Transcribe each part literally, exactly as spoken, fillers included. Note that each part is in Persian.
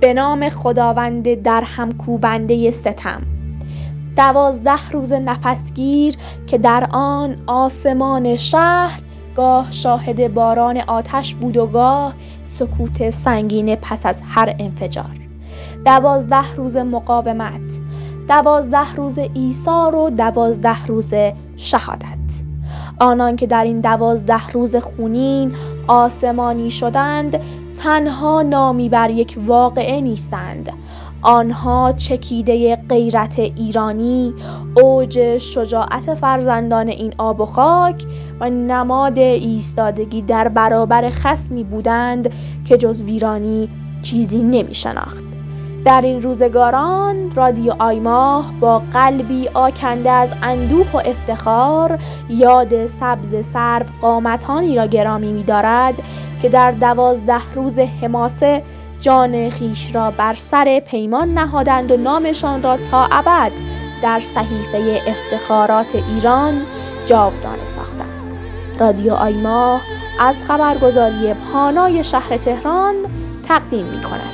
به نام خداوند در هم کوبنده ستم. دوازده روز نفسگیر که در آن آسمان شهر گاه شاهد باران آتش بود و گاه سکوت سنگین پس از هر انفجار. دوازده روز مقاومت، دوازده روز ایثار و دوازده روز شهادت. آنان که در این دوازده روز خونین آسمانی شدند تنها نامی بر یک واقعه نیستند. آنها چکیده غیرت ایرانی، اوج شجاعت فرزندان این آب و خاک و نماد ایستادگی در برابر خصمی بودند که جز ویرانی چیزی نمی شناخت. در این روزگاران رادیو آیماه با قلبی آکنده از اندوه و افتخار یاد سبز سرو قامتانی را گرامی می دارد که در دوازده روز حماسه جان خیش را بر سر پیمان نهادند و نامشان را تا ابد در صحیفه افتخارات ایران جاودانه ساختند. رادیو آیماه از خبرگزاری پانای شهر تهران تقدیم می کند.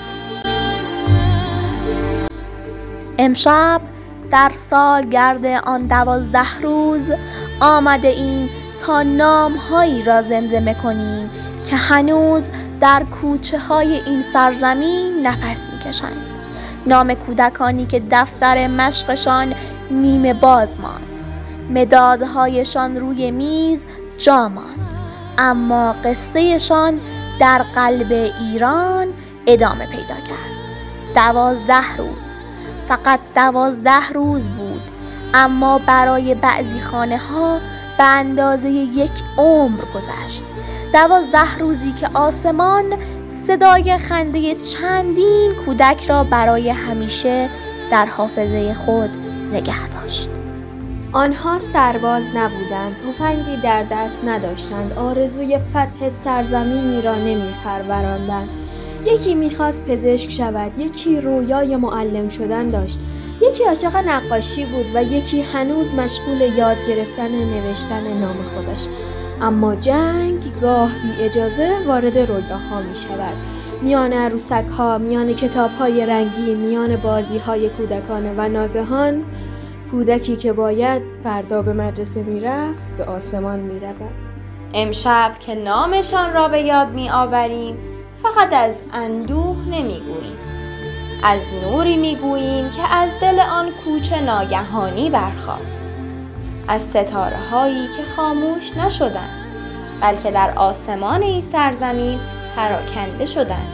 امشب در سالگرد آن دوازده روز آمده ایم تا نام‌هایی را زمزمه کنیم که هنوز در کوچه های این سرزمین نفس می‌کشند. نام کودکانی که دفتر مشقشان نیمه باز ماند، مدادهایشان روی میز جا ماند، اما قصهشان در قلب ایران ادامه پیدا کرد. دوازده روز، فقط دوازده روز بود، اما برای بعضی خانه ها به اندازه یک عمر گذشت. دوازده روزی که آسمان صدای خنده چندین کودک را برای همیشه در حافظه خود نگه داشت. آنها سرباز نبودند، تفنگی در دست نداشتند، آرزوی فتح سرزمینی را نمی‌پروراندند. یکی می‌خواست پزشک شود، یکی رویای معلم شدن داشت، یکی عاشق نقاشی بود و یکی هنوز مشغول یاد گرفتن نوشتن نام خودش. اما جنگ گاه بی اجازه وارد رویاها می شود. میان عروسک ها، میان کتاب های رنگی، میان بازی های کودکانه و ناگهان کودکی که باید فردا به مدرسه می رفت به آسمان می رود. امشب که نامشان را به یاد می آوریم فقط از اندوه نمی گوییم، از نوری می گوییم که از دل آن کوچه ناگهانی برخاست، از ستاره هایی که خاموش نشدند بلکه در آسمان این سرزمین پراکنده شدند.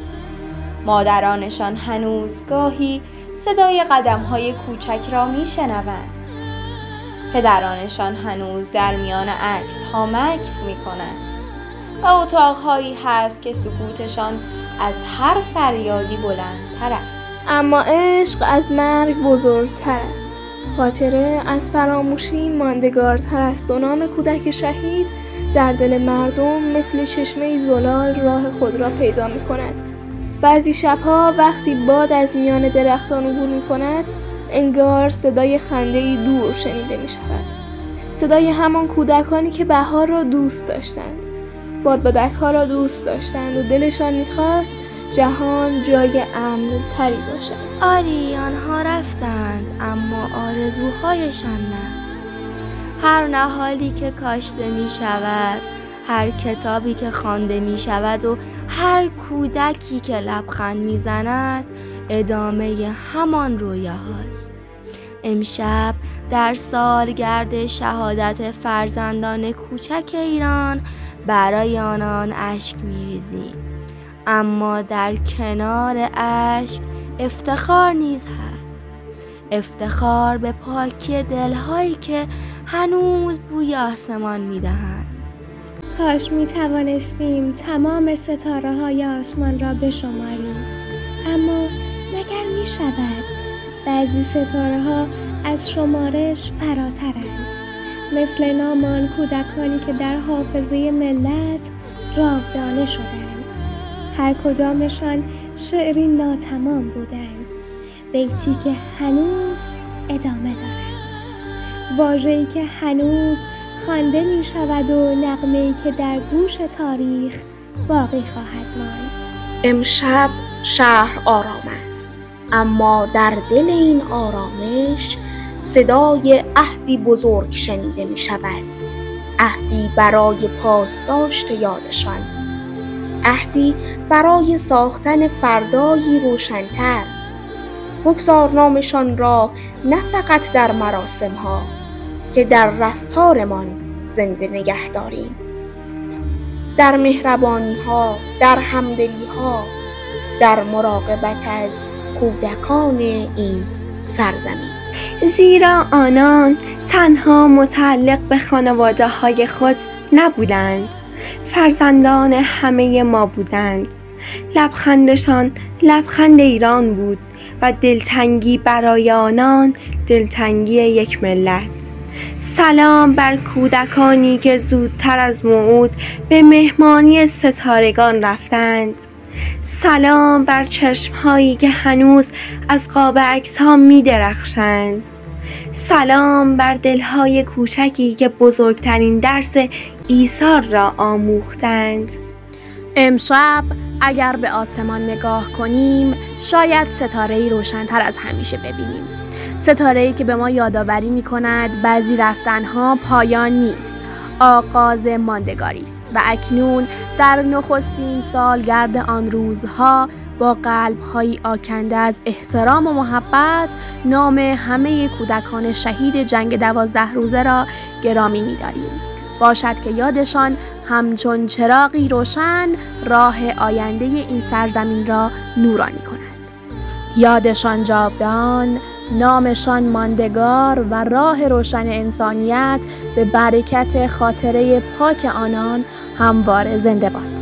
مادرانشان هنوز گاهی صدای قدم های کوچک را می شنوند. پدرانشان هنوز در میان عکس ها مکث می کنند و اتاقهایی هست که سکوتشان از هر فریادی بلندتر است. اما عشق از مرگ بزرگتر است. خاطره از فراموشی ماندگارتر است و نام کودک شهید در دل مردم مثل چشمه زلال راه خود را پیدا می کند. بعضی شبها وقتی باد از میان درختان عبور می کند انگار صدای خنده‌ای دور شنیده می شود. صدای همان کودکانی که بهار را دوست داشتند، بادبادک‌ها را دوست داشتند و دلشان می خواست جهان جای امن تری باشد. آری آنها رفتند اما آرزوهایشان نه. هر نهالی که کاشته می شود، هر کتابی که خوانده می شود و هر کودکی که لبخند می زند ادامه همان رویاهاست. امشب در سالگرد شهادت فرزندان کوچک ایران برای آنان اشک می ریزیم، اما در کنار اشک افتخار نیز هست. افتخار به پاکی دلهایی که هنوز بوی آسمان می دهند. کاش می توانستیم تمام ستاره های آسمان را بشماریم، اما مگر می شود؟ بعضی ستاره ها از شمارش فراترند، مثل نام آن کودکانی که در حافظه ملت جاودانه شدند. هر کدامشان شعری ناتمام بودند، بیتی که هنوز ادامه دارد، واژه‌ای که هنوز خوانده می شود و نغمه‌ای که در گوش تاریخ باقی خواهد ماند. امشب شهر آرام است، اما در دل این آرامش صدای عهدی بزرگ شنیده می شود. عهدی برای پاسداشت یادشان، عهدی برای ساختن فردایی روشن‌تر. بگذار نامشان را نه فقط در مراسم ها که در رفتارمان زنده نگه داریم، در مهربانی ها، در همدلی ها، در مراقبت از کودکان این سرزمین. زیرا آنان تنها متعلق به خانواده های خود نبودند، فرزندان همه ما بودند. لبخندشان لبخند ایران بود و دلتنگی برای آنان دلتنگی یک ملت. سلام بر کودکانی که زودتر از موعود به مهمانی ستارگان رفتند. سلام بر چشمهایی که هنوز از قاب عکس‌ها می درخشند. سلام بر دلهای کوچکی که بزرگترین درس ایثار را آموختند. امشب اگر به آسمان نگاه کنیم شاید ستاره‌ای روشن‌تر از همیشه ببینیم. ستاره‌ای که به ما یادآوری می‌کند بعضی رفتن‌ها پایان نیست، آغاز ماندگاری است و اکنون در نخستین سالگرد آن روزها با قلب‌هایی آکنده از احترام و محبت نام همه کودکان شهید جنگ دوازده روزه را گرامی می‌داریم. باشد که یادشان همچون چراغی روشن راه آینده این سرزمین را نورانی کند. یادشان جاودان، نامشان ماندگار و راه روشن انسانیت به برکت خاطره پاک آنان همواره زنده باد.